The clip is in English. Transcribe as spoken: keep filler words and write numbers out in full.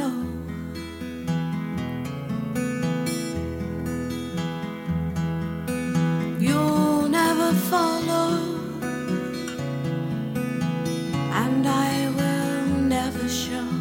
know. You'll never follow, and I will never show.